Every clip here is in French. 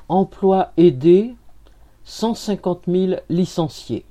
Emploi aidé, 150 000 licenciés.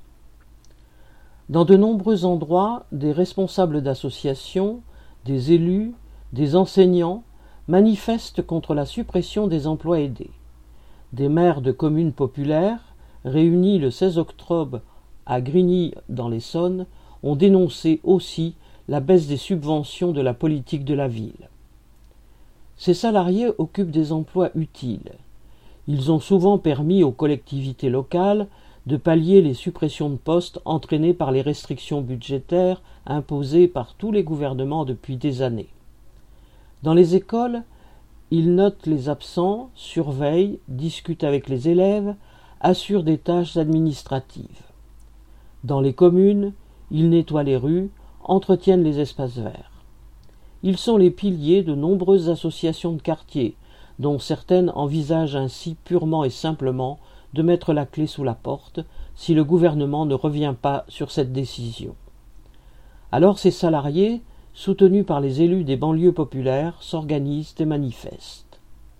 Dans de nombreux endroits, des responsables d'associations, des élus, des enseignants manifestent contre la suppression des emplois aidés. Des maires de communes populaires, réunis le 16 octobre à Grigny dans l'Essonne, ont dénoncé aussi la baisse des subventions de la politique de la ville. Ces salariés occupent des emplois utiles. Ils ont souvent permis aux collectivités locales de pallier les suppressions de postes entraînées par les restrictions budgétaires imposées par tous les gouvernements depuis des années. Dans les écoles, ils notent les absents, surveillent, discutent avec les élèves, assurent des tâches administratives. Dans les communes, ils nettoient les rues, entretiennent les espaces verts. Ils sont les piliers de nombreuses associations de quartier, dont certaines envisagent ainsi purement et simplement de mettre la clé sous la porte si le gouvernement ne revient pas sur cette décision. Alors ces salariés, soutenus par les élus des banlieues populaires, s'organisent et manifestent.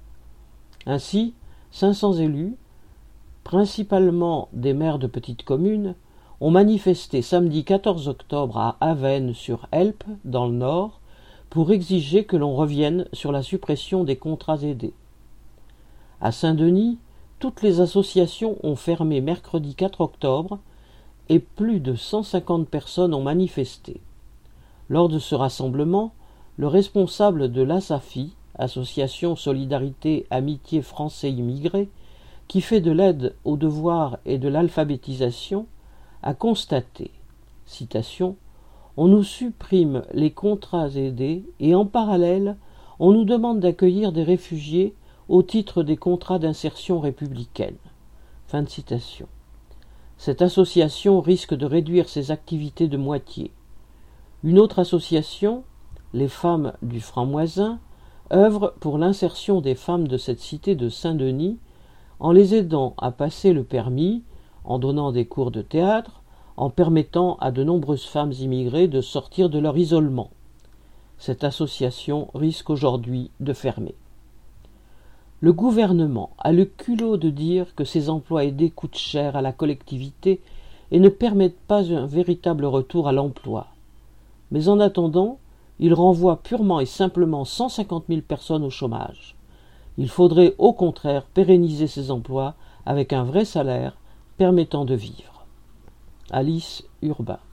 Ainsi, 500 élus, principalement des maires de petites communes, ont manifesté samedi 14 octobre à Avesnes-sur-Helpe, dans le Nord, pour exiger que l'on revienne sur la suppression des contrats aidés. À Saint-Denis, toutes les associations ont fermé mercredi 4 octobre et plus de 150 personnes ont manifesté. Lors de ce rassemblement, le responsable de l'ASAFI, Association Solidarité Amitié Français Immigrés, qui fait de l'aide aux devoirs et de l'alphabétisation, a constaté, citation, « On nous supprime les contrats aidés et en parallèle, on nous demande d'accueillir des réfugiés au titre des contrats d'insertion républicaine. » Fin de citation. Cette association risque de réduire ses activités de moitié. Une autre association, les Femmes du Franc-Moisin, œuvre pour l'insertion des femmes de cette cité de Saint-Denis en les aidant à passer le permis, en donnant des cours de théâtre, en permettant à de nombreuses femmes immigrées de sortir de leur isolement. Cette association risque aujourd'hui de fermer. Le gouvernement a le culot de dire que ces emplois aidés coûtent cher à la collectivité et ne permettent pas un véritable retour à l'emploi. Mais en attendant, il renvoie purement et simplement 150 000 personnes au chômage. Il faudrait au contraire pérenniser ces emplois avec un vrai salaire permettant de vivre. Alice Urbain.